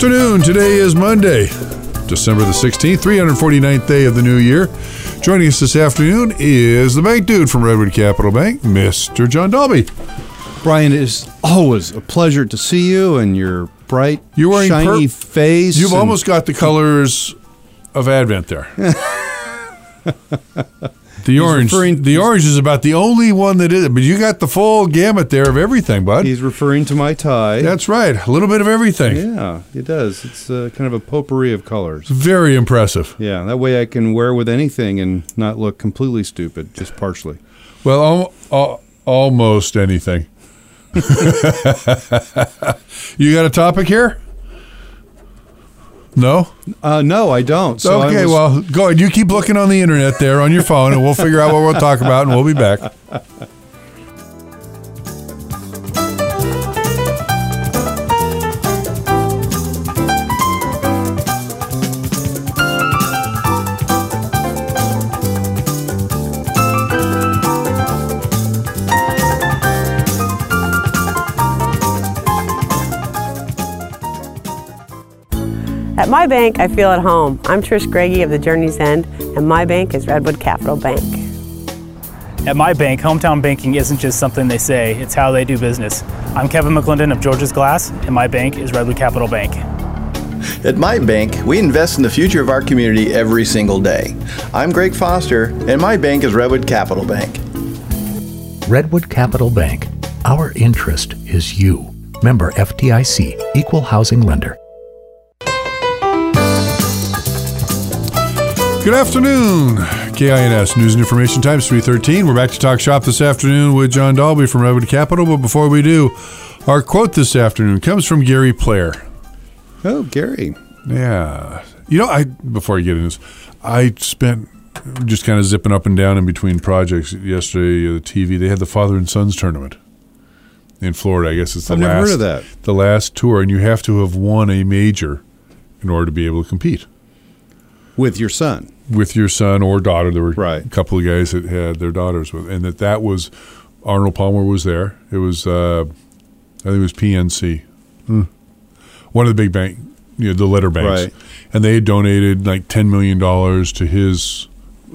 afternoon. Today is Monday, December the 16th, 349th day of the new year. Joining us this afternoon is the bank dude from Redwood Capital Bank, Mr. John Dalby. Brian, it is always a pleasure to see you and your bright, shiny face. You've almost got the colors of Advent there. The orange is about the only one that is, but you got the full gamut there of everything, bud. He's referring to my tie. That's right. A little bit of everything. Yeah, it does. It's kind of a potpourri of colors. Very impressive. Yeah, that way I can wear with anything and not look completely stupid, just partially. Well, almost anything. You got a topic here? No? No, I don't. So okay, well, go ahead. You keep looking on the internet there on your phone, and we'll figure out what we'll talk about, and we'll be back. At my bank, I feel at home. I'm Trish Greggy of the Journey's End, and my bank is Redwood Capital Bank. At my bank, hometown banking isn't just something they say, it's how they do business. I'm Kevin McClendon of George's Glass, and my bank is Redwood Capital Bank. At my bank, we invest in the future of our community every single day. I'm Greg Foster, and my bank is Redwood Capital Bank. Redwood Capital Bank. Our interest is you. Member FDIC, Equal Housing Lender. Good afternoon. KINS News and Information Times 313. We're back to talk shop this afternoon with John Dalby from Redwood Capital. But before we do, our quote this afternoon comes from Gary Player. Oh, Gary. Yeah. You know, before I get into this, I spent just kind of zipping up and down in between projects yesterday. The TV, they had the Father and Sons tournament in Florida. I guess it's I've never heard of that. The last tour, and you have to have won a major in order to be able to compete. With your son. With your son or daughter. There were right. A couple of guys that had their daughters with, and that was Arnold Palmer was there. It was I think it was PNC, one of the big bank, the letter banks, right. And they had donated like $10 million to his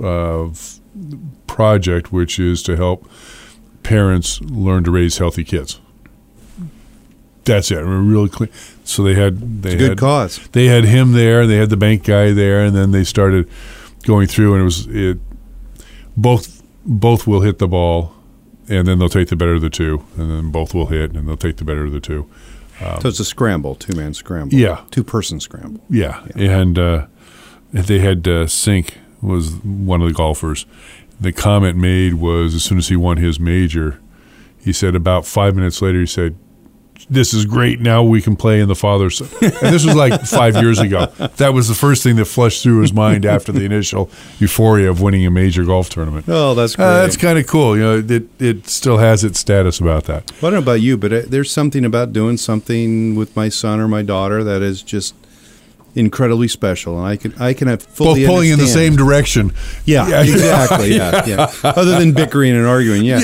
project, which is to help parents learn to raise healthy kids. That's it. We're really clean. So they had good cause. They had him there. They had the bank guy there, and then they started going through, and both will hit the ball, and then they'll take the better of the two, and then both will hit, and they'll take the better of the two. So it's a scramble, two-man scramble. Yeah, two-person scramble. Yeah. And they had Sink was one of the golfers. The comment made was as soon as he won his major, he said about 5 minutes later, he said, "This is great. Now we can play in the father's." And this was like 5 years ago. That was the first thing that flushed through his mind after the initial euphoria of winning a major golf tournament. Oh, that's great. That's kind of cool. It still has its status about that. Well, I don't know about you, but there's something about doing something with my son or my daughter that is just incredibly special, and I can fully both pulling understand. in the same direction. Yeah. Exactly. Yeah. Other than bickering and arguing. Yeah.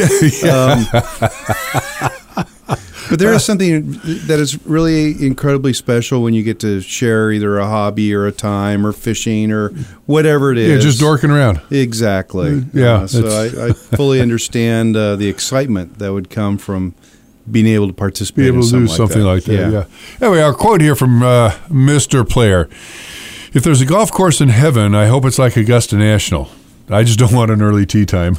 But there is something that is really incredibly special when you get to share either a hobby or a time or fishing or whatever it is. Yeah, just dorking around. Exactly. Yeah. So I fully understand the excitement that would come from being able to participate in something like that. Yeah. Anyway, our quote here from Mr. Player. If there's a golf course in heaven, I hope it's like Augusta National. I just don't want an early tee time.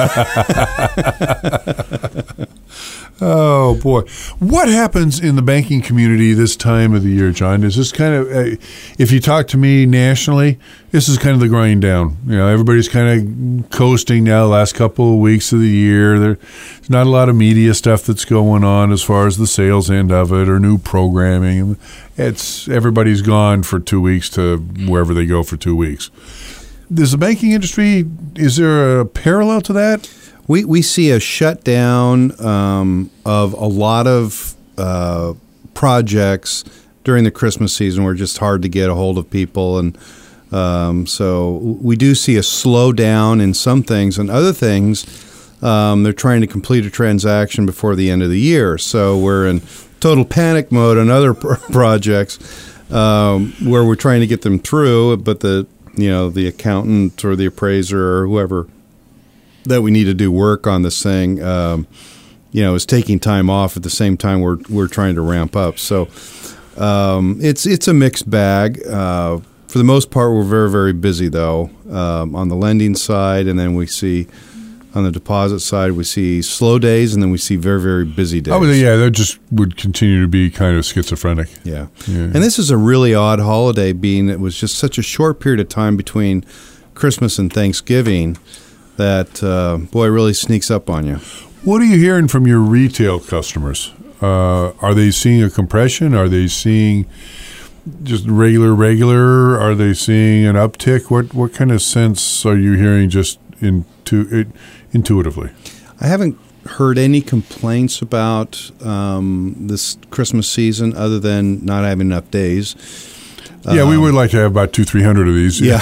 Oh, boy. What happens in the banking community this time of the year, John? Is this kind of, if you talk to me nationally, this is kind of the grind down. Everybody's kind of coasting now the last couple of weeks of the year. There's not a lot of media stuff that's going on as far as the sales end of it or new programming. Everybody's gone for 2 weeks to wherever they go for 2 weeks. Does the banking industry, is there a parallel to that? We see a shutdown of a lot of projects during the Christmas season. We're just hard to get a hold of people, and so we do see a slowdown in some things, and other things they're trying to complete a transaction before the end of the year. So we're in total panic mode on other projects. where we're trying to get them through, but the accountant or the appraiser or whoever that we need to do work on this thing, is taking time off at the same time we're trying to ramp up. So it's a mixed bag. For the most part, we're very, very busy, though, on the lending side, and then we see on the deposit side, we see slow days, and then we see very, very busy days. Oh, yeah, that just would continue to be kind of schizophrenic. Yeah. And this is a really odd holiday, being it was just such a short period of time between Christmas and Thanksgiving that, boy, it really sneaks up on you. What are you hearing from your retail customers? Are they seeing a compression? Are they seeing just regular? Are they seeing an uptick? What kind of sense are you hearing just intuitively? I haven't heard any complaints about this Christmas season other than not having enough days. Yeah, we would like to have about 200-300 of these. Yeah.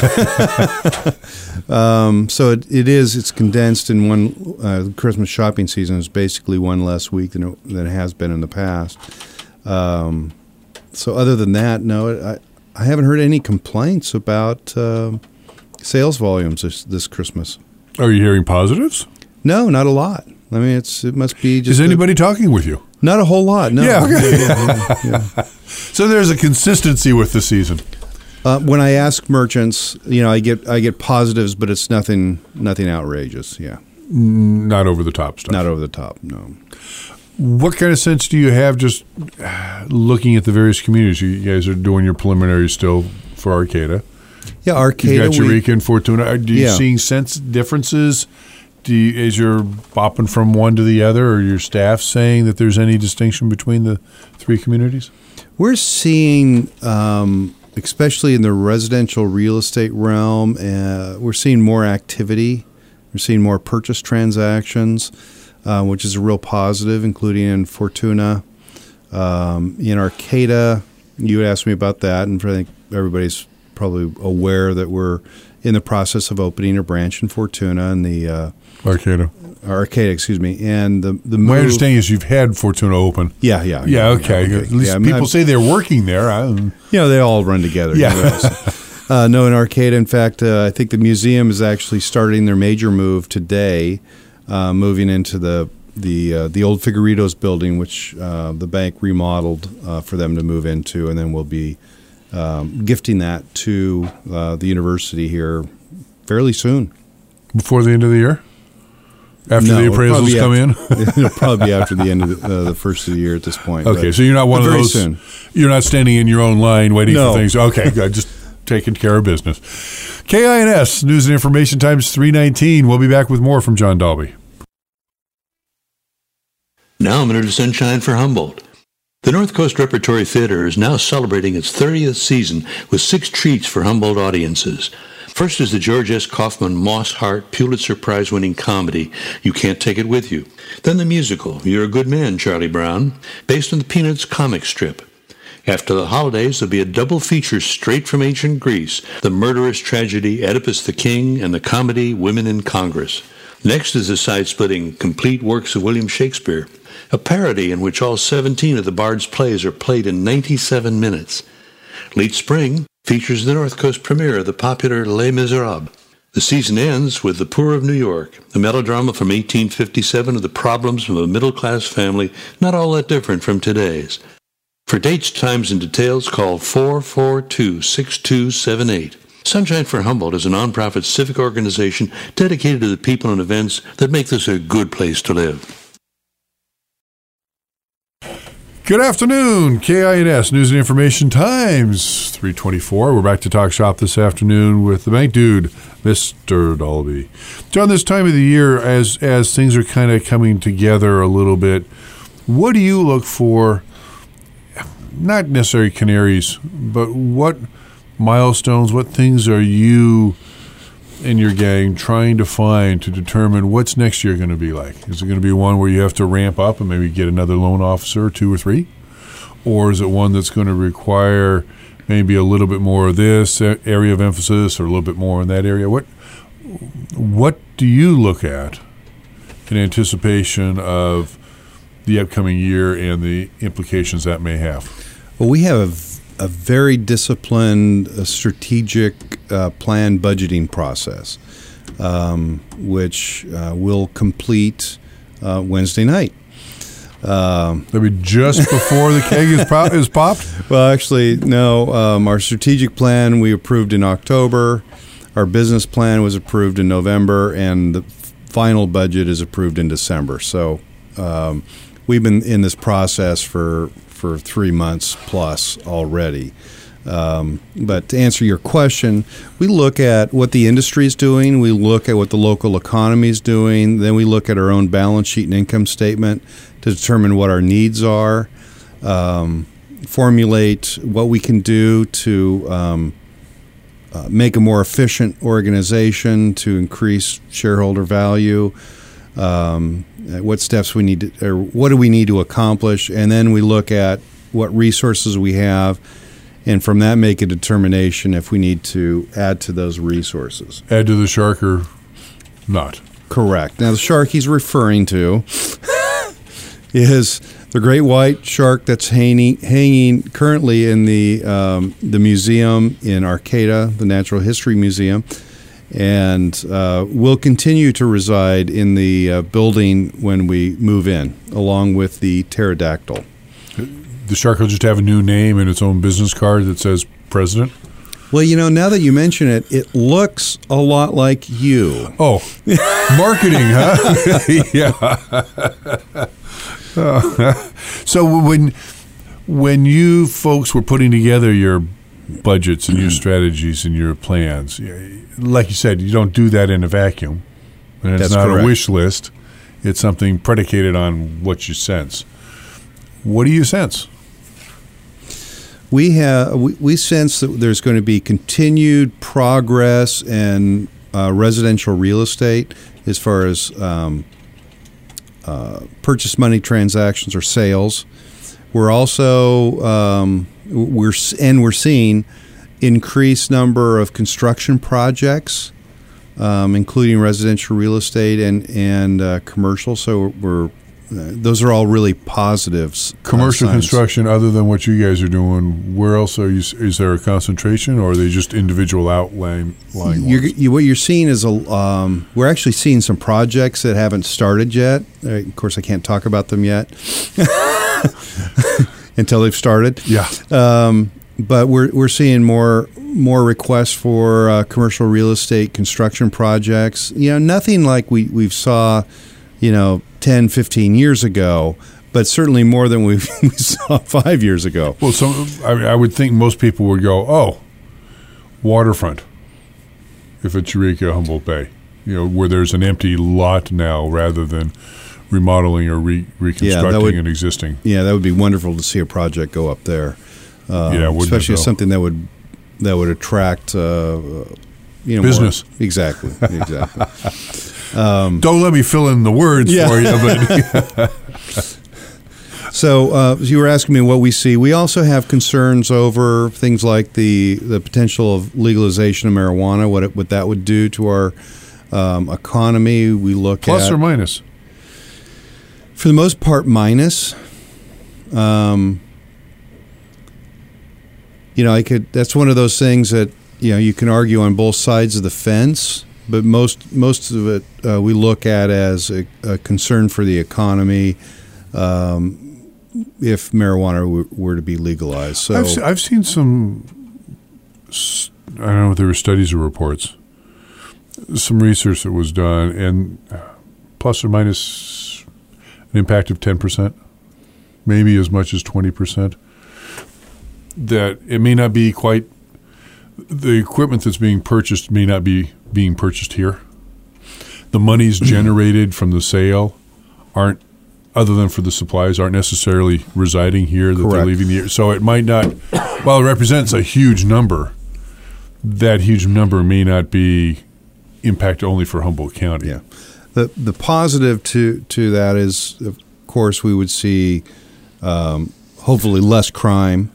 So it's condensed in one. The Christmas shopping season is basically one less week than it has been in the past. So other than that, no, I haven't heard any complaints about sales volumes this Christmas. Are you hearing positives? No, not a lot. I mean, it must be just. Is anybody talking with you? Not a whole lot, no. Yeah, okay. Yeah. So there's a consistency with the season. When I ask merchants, I get positives, but it's nothing outrageous. Yeah, not over the top stuff. Not over the top, no. What kind of sense do you have just looking at the various communities? You guys are doing your preliminary still for Arcata. Yeah, Arcata. You got Eureka and Fortuna. Are you seeing sense differences? As you're bopping from one to the other, or your staff saying that there's any distinction between the three communities? We're seeing, especially in the residential real estate realm, we're seeing more activity. We're seeing more purchase transactions, which is a real positive, including in Fortuna. In Arcata, you had asked me about that, and I think everybody's probably aware that we're in the process of opening a branch in Fortuna and the Arcata, excuse me, and the move. My understanding is you've had Fortuna open. Yeah. Okay. At least people say they're working there. They all run together. Yeah. No, in Arcata, in fact, I think the museum is actually starting their major move today, moving into the old Figuritos building, which the bank remodeled for them to move into, and then we'll be gifting that to the university here fairly soon. Before the end of the year? After the appraisals come in? It'll probably be after the end of the first of the year at this point. Okay, so you're not one of those. Soon. You're not standing in your own line waiting for things. Okay, good. Just taking care of business. KINS News and Information Times 3:19. We'll be back with more from John Dalby. Now a minute of sunshine for Humboldt. The North Coast Repertory Theater is now celebrating its 30th season with 6 treats for Humboldt audiences. First is the George S. Kaufman Moss Hart Pulitzer Prize-winning comedy, You Can't Take It With You. Then the musical, You're a Good Man, Charlie Brown, based on the Peanuts comic strip. After the holidays, there'll be a double feature straight from ancient Greece, the murderous tragedy Oedipus the King and the comedy Women in Congress. Next is the side-splitting Complete Works of William Shakespeare, a parody in which all 17 of the Bard's plays are played in 97 minutes. Late spring features the North Coast premiere of the popular Les Miserables. The season ends with The Poor of New York, a melodrama from 1857 of the problems of a middle-class family not all that different from today's. For dates, times, and details, call 442-6278. Sunshine for Humboldt is a nonprofit civic organization dedicated to the people and events that make this a good place to live. Good afternoon, KINS News and Information Times 3:24. We're back to talk shop this afternoon with the bank dude, Mr. Dalby. John, this time of the year, as things are kind of coming together a little bit, what do you look for? Not necessarily canaries, but what milestones, what things are you and your gang trying to find to determine what's next year going to be like? Is it going to be one where you have to ramp up and maybe get another loan officer, 2 or 3? Or is it one that's going to require maybe a little bit more of this area of emphasis or a little bit more in that area? What do you look at in anticipation of the upcoming year and the implications that may have? Well, we have a very disciplined, strategic plan budgeting process, which we'll complete Wednesday night. That'll be just before the keg is popped? Well, actually, no. Our strategic plan we approved in October. Our business plan was approved in November, and the final budget is approved in December. So we've been in this process for 3 months plus already. But to answer your question, we look at what the industry is doing, we look at what the local economy is doing, then we look at our own balance sheet and income statement to determine what our needs are, formulate what we can do to make a more efficient organization to increase shareholder value, what steps we need to, or what do we need to accomplish, and then we look at what resources we have, and from that make a determination if we need to add to those resources. Add to the shark or not? Correct. Now, the shark he's referring to is the great white shark that's hanging currently in the museum in Arcata, the Natural History Museum, and will continue to reside in the building when we move in, along with the pterodactyl. The shark will just have a new name and its own business card that says president? Well, now that you mention it, it looks a lot like you. Oh, marketing, huh? Yeah. So when you folks were putting together your budgets and your strategies and your plans, like you said, you don't do that in a vacuum. And it's That's not correct. a wish list. It's something predicated on what you sense. What do you sense? We sense that there's going to be continued progress in residential real estate as far as purchase money transactions or sales. We're also we're seeing increased number of construction projects, including residential real estate and commercial. So those are all really positives. Commercial signs. construction, other than what you guys are doing, where else are you? Is there a concentration, or are they just individual outlying ones? What you're seeing is we're actually seeing some projects that haven't started yet. Of course, I can't talk about them yet until they've started. Yeah. But we're seeing more requests for commercial real estate construction projects. Nothing like we saw, 10, 15 years ago, but certainly more than we saw 5 years ago. Well, I would think most people would go, oh, waterfront, if it's Eureka, Humboldt Bay, where there's an empty lot now rather than remodeling or reconstructing an existing. Yeah, that would be wonderful to see a project go up there. Especially as something that would attract business. More. Exactly. Don't let me fill in the words for you. But So you were asking me what we see. We also have concerns over things like the potential of legalization of marijuana, what that would do to our economy. We look plus or minus? For the most part, minus. That's one of those things that you can argue on both sides of the fence, but most of it we look at as a concern for the economy if marijuana were to be legalized. So I've seen some, I don't know if there were studies or reports, some research that was done, and plus or minus an impact of 10%, maybe as much as 20%. That it may not be quite, the equipment that's being purchased may not be being purchased here. The monies generated from the sale aren't, other than for the supplies, aren't necessarily residing here, that they're leaving the. So it might not, while it represents a huge number, that huge number may not be impact only for Humboldt County. Yeah. The positive to that is, of course, we would see hopefully less crime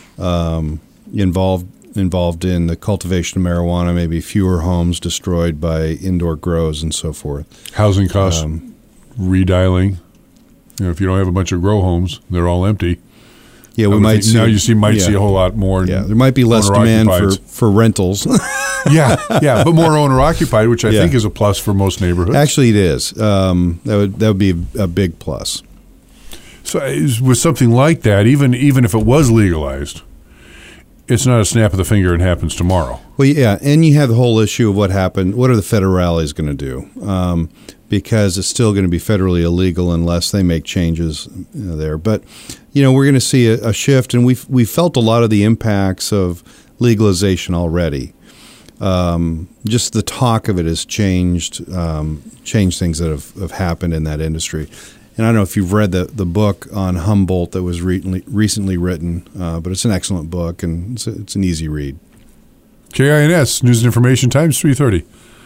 involved in the cultivation of marijuana, maybe fewer homes destroyed by indoor grows and so forth. Housing costs, redialing. If you don't have a bunch of grow homes, they're all empty. Yeah, we might see, now you see a whole lot more. Yeah, there might be less demand for rentals. yeah, but more owner occupied, which I think is a plus for most neighborhoods. Actually, it is. That would be a big plus. So with something like that, even if it was legalized, it's not a snap of the finger and happens tomorrow. Well, yeah, and you have the whole issue of what happened. What are the federales going to do? Because it's still going to be federally illegal unless they make changes there. But we're going to see a shift, and we felt a lot of the impacts of legalization already. Just the talk of it has changed things that have happened in that industry. And I don't know if you've read the book on Humboldt that was recently written, but it's an excellent book, and it's an easy read. KINS, News and Information Times, 3:30.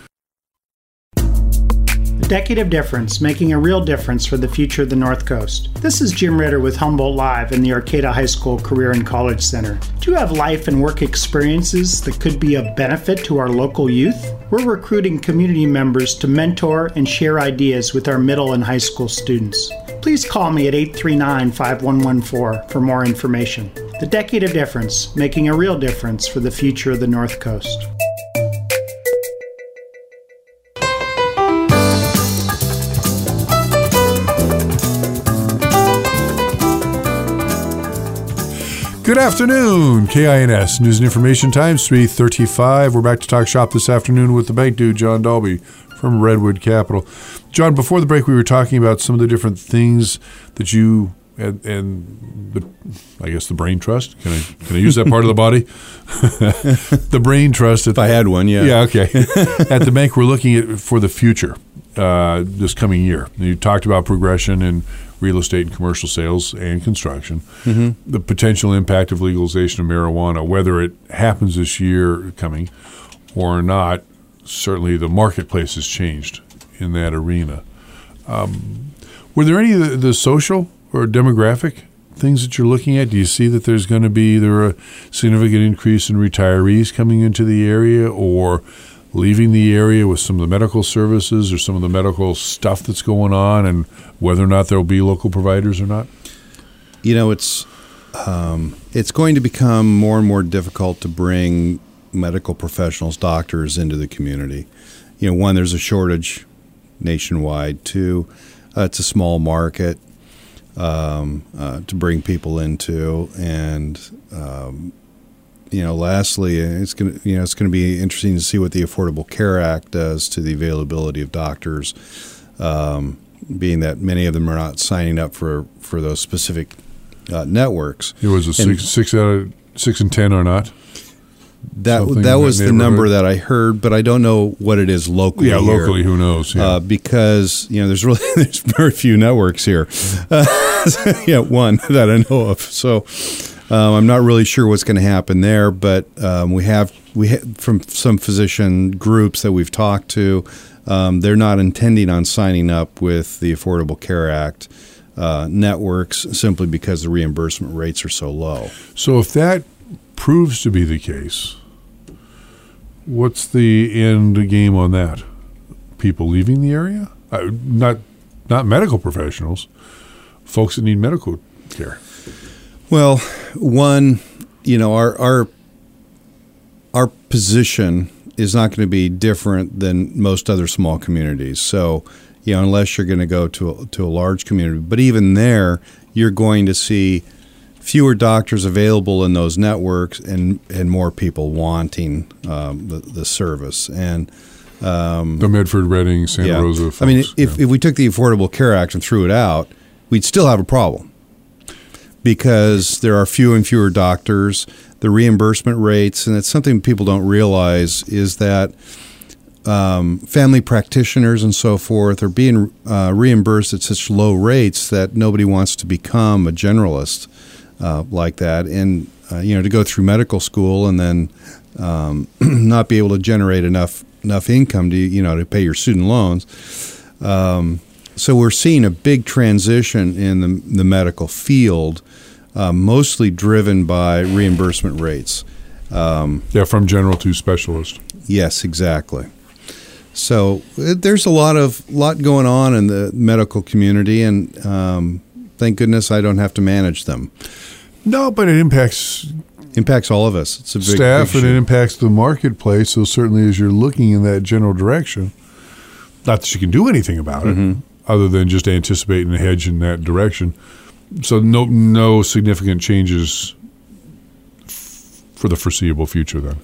A decade of difference, making a real difference for the future of the North Coast. This is Jim Ritter with Humboldt Live in the Arcata High School Career and College Center. Do you have life and work experiences that could be of benefit to our local youth? We're recruiting community members to mentor and share ideas with our middle and high school students. Please call me at 839-5114 for more information. The Decade of Difference, making a real difference for the future of the North Coast. Good afternoon, KINS, News and Information Times, 3:35. We're back to talk shop this afternoon with the bank dude, John Dalby from Redwood Capital. John, before the break, we were talking about some of the different things that you and the brain trust. Can I use that part of the body? The brain trust. If I had one, yeah. Yeah, okay. At the bank, we're looking at for the future this coming year. You talked about progression in real estate and commercial sales and construction, the potential impact of legalization of marijuana, whether it happens this year coming or not. Certainly the marketplace has changed in that arena. Were there any of the social or demographic things that you're looking at? Do you see that there's going to be either a significant increase in retirees coming into the area or leaving the area with some of the medical services or some of the medical stuff that's going on, and whether or not there will be local providers or not? It's going to become more and more difficult to bring medical professionals, doctors into the community. One, there's a shortage nationwide. Two, it's a small market to bring people into, and lastly, it's going to be interesting to see what the Affordable Care Act does to the availability of doctors, being that many of them are not signing up for those specific networks. It was a 6 out of 6 and 10 are not. That was the number that I heard, but I don't know what it is locally. Yeah, locally, who knows? Yeah. Because there's very few networks here. One that I know of. So I'm not really sure what's going to happen there. But we have from some physician groups that we've talked to, they're not intending on signing up with the Affordable Care Act networks simply because the reimbursement rates are so low. So if that proves to be the case, what's the end game on that? People leaving the area? Not medical professionals, folks that need medical care. Well, one, our position is not going to be different than most other small communities. So, unless you're going to go to a large community, but even there, you're going to see fewer doctors available in those networks and more people wanting the service. And the Medford, Reading, Santa Rosa folks. I mean, if we took the Affordable Care Act and threw it out, we'd still have a problem because there are fewer and fewer doctors. The reimbursement rates, and it's something people don't realize, is that family practitioners and so forth are being reimbursed at such low rates that nobody wants to become a generalist like that, and to go through medical school and then not be able to generate enough income to pay your student loans. So we're seeing a big transition in the medical field, mostly driven by reimbursement rates. From general to specialist. Yes, exactly. So there's a lot going on in the medical community, and thank goodness I don't have to manage them. No, but it impacts all of us. It's a big staff, big and it issue. impacts the marketplace. So certainly, as you're looking in that general direction, not that you can do anything about it, other than just anticipate and hedge in that direction. So no significant changes for the foreseeable future. Then,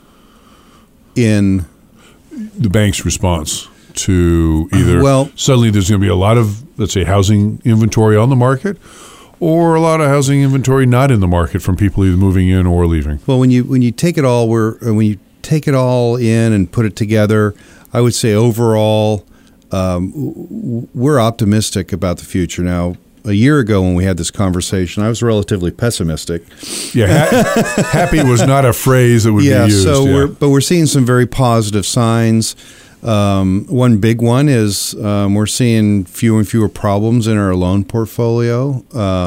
in the bank's response to either suddenly there's going to be a lot of, let's say, housing inventory on the market, or a lot of housing inventory not in the market from people either moving in or leaving. Well, when you take it all in and put it together, I would say overall we're optimistic about the future. Now, a year ago when we had this conversation, I was relatively pessimistic. Yeah, happy was not a phrase that would be used. But we're seeing some very positive signs. One big one is we're seeing fewer and fewer problems in our loan portfolio.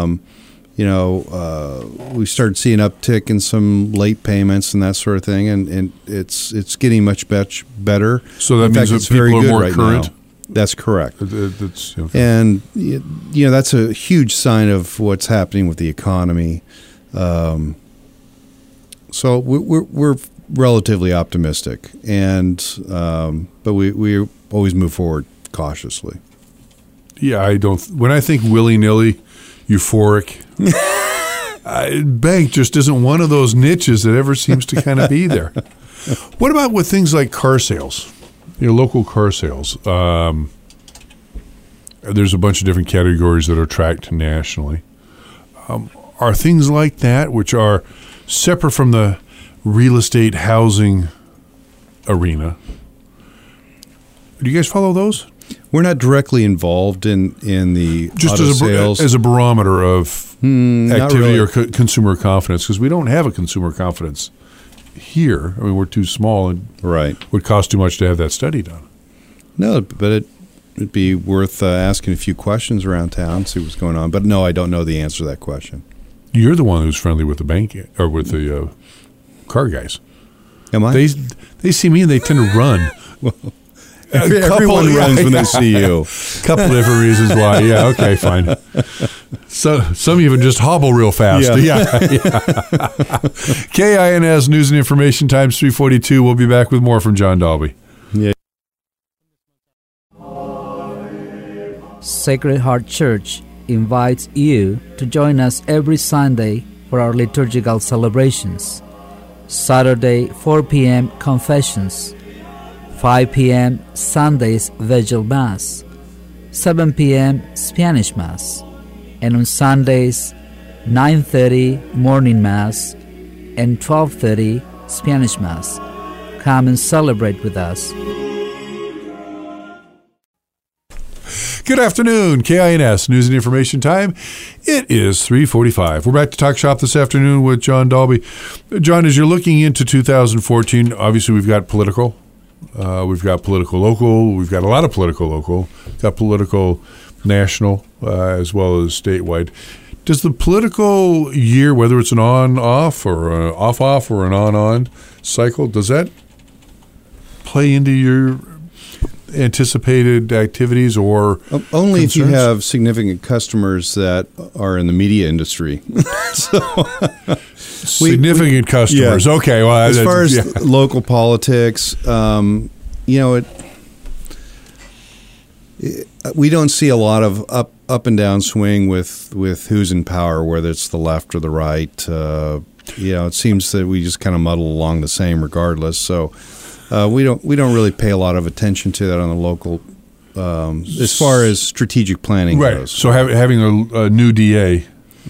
We started seeing uptick in some late payments and that sort of thing, and it's getting much better. So that means that it's people very are good more right current? now. That's correct. That's, okay. And that's a huge sign of what's happening with the economy. So we're relatively optimistic, and but we always move forward cautiously. Yeah, I don't. When I think willy-nilly, euphoric, bank just isn't one of those niches that ever seems to kind of be there. What about with things like car sales? Local car sales. There's a bunch of different categories that are tracked nationally. Are things like that, which are separate from the real estate housing arena, do you guys follow those? We're not directly involved in the just auto sales. as a barometer of activity really. or consumer confidence, because we don't have a consumer confidence here. I mean, we're too small and would cost too much to have that study done. No, but it'd be worth asking a few questions around town, see what's going on. But no, I don't know the answer to that question. You're the one who's friendly with the bank or with the car guys. Am I? They see me and they tend to run. Everyone runs when they see you. A couple different reasons why. Yeah, okay, fine. So some even just hobble real fast. Yeah. KINS News and Information Times 3:42. We'll be back with more from John Dalby. Yeah. Sacred Heart Church invites you to join us every Sunday for our liturgical celebrations. Saturday, 4 p.m. Confessions. 5 p.m. Sunday's Vigil Mass, 7 p.m. Spanish Mass, and on Sundays, 9:30 Morning Mass and 12:30 Spanish Mass. Come and celebrate with us. Good afternoon, KINS News and Information Time. It is 3:45. We're back to Talk Shop this afternoon with John Dalby. John, as you're looking into 2014, obviously we've got political. We've got political local. We've got a lot of political local. We've got political national as well as statewide. Does the political year, whether it's an on-off or an off-off or an on-on cycle, does that play into your anticipated activities or only concerns? if you have significant customers that are in the media industry? Significant customers. Yeah. Okay. Well, as far as local politics, we don't see a lot of up and down swing with who's in power, whether it's the left or the right. It seems that we just kind of muddle along the same regardless. So we don't really pay a lot of attention to that on the local as far as strategic planning goes. So having a new DA,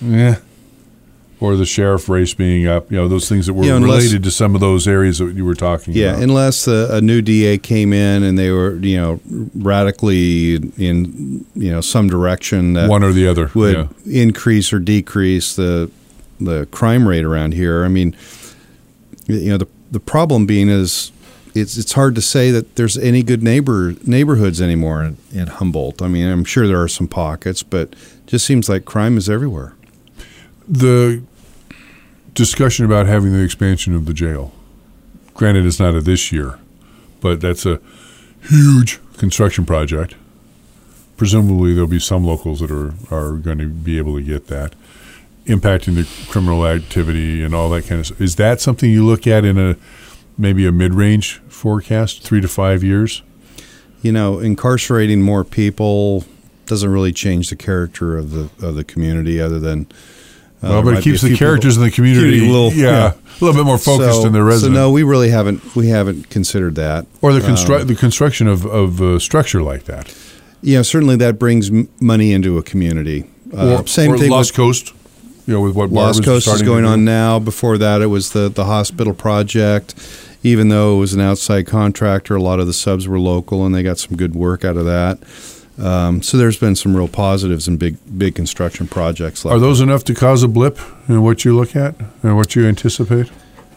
or the sheriff race being up, those things that were related to some of those areas that you were talking about. Yeah, unless a new DA came in and they were, radically in, some direction that one or the other would increase or decrease the crime rate around here. I mean, the problem being is it's hard to say that there's any good neighborhoods anymore in Humboldt. I mean, I'm sure there are some pockets, but it just seems like crime is everywhere. The discussion about having the expansion of the jail, granted it's not a this year, but that's a huge construction project. Presumably there'll be some locals that are going to be able to get that. impacting the criminal activity and all that kind of stuff. Is that something you look at in maybe a mid-range forecast, 3 to 5 years? Incarcerating more people doesn't really change the character of the community, other than but it keeps the characters in the community a little bit more focused in their residents. So no, we really haven't considered that, or the construction of a structure like that. Yeah, certainly that brings money into a community. Same thing. Lost Coast, with what Lost Coast is going on now. Before that, it was the hospital project. Even though it was an outside contractor, a lot of the subs were local, and they got some good work out of that. So there's been some real positives in big construction projects. Are those enough to cause a blip in what you look at and what you anticipate?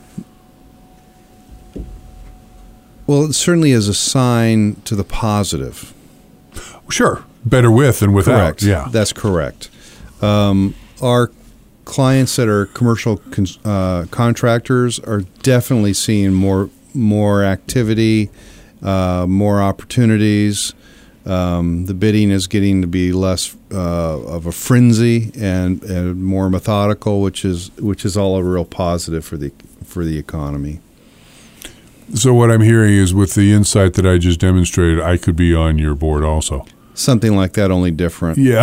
Well, it certainly is a sign to the positive. Sure. Better with than without. Correct. Yeah. That's correct. Our clients that are commercial contractors are definitely seeing more activity, more opportunities. The bidding is getting to be less of a frenzy and more methodical, which is all a real positive for the economy. So what I'm hearing is, with the insight that I just demonstrated, I could be on your board also. Something like that, only different. Yeah.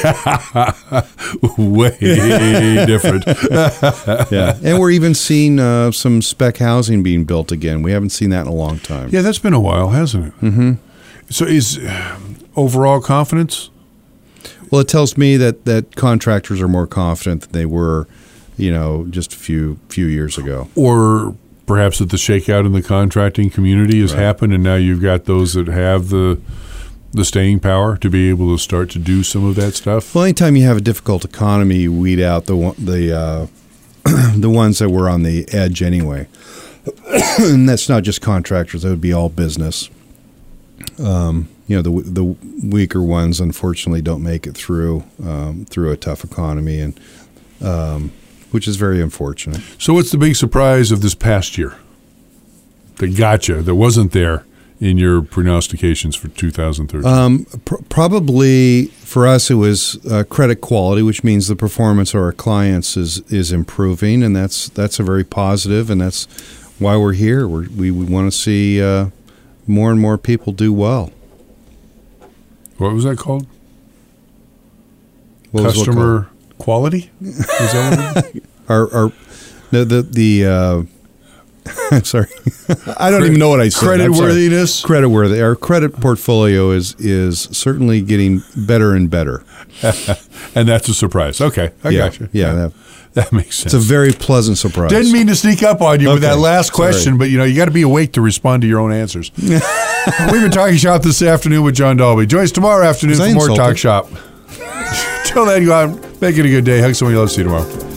Way different. Yeah, and we're even seeing some spec housing being built again. We haven't seen that in a long time. Yeah, that's been a while, hasn't it? Mm-hmm. So is overall confidence? Well, it tells me that contractors are more confident than they were, just a few years ago. Or perhaps that the shakeout in the contracting community has happened, and now you've got those that have the staying power to be able to start to do some of that stuff. Well, anytime you have a difficult economy, you weed out the ones that were on the edge anyway. And that's not just contractors; that would be all business. The weaker ones, unfortunately, don't make it through a tough economy, and which is very unfortunate. So what's the big surprise of this past year that got you, that wasn't there in your prognostications for 2013? Probably for us, it was credit quality, which means the performance of our clients is improving, and that's a very positive, and that's why we're here. We want to see more and more people do well. What was that called? Customer quality? Is that what I'm sorry. I don't even know what I said. Creditworthiness? Creditworthy. Our credit portfolio is certainly getting better and better. And that's a surprise. Okay. I got you. Yeah. That makes sense. It's a very pleasant surprise. Didn't mean to sneak up on you with that last question, but you got to be awake to respond to your own answers. We've been Talking Shop this afternoon with John Dalby. Join us tomorrow afternoon for more Talk Shop. Till then, go out, make it a good day. Hug someone you love. See you tomorrow.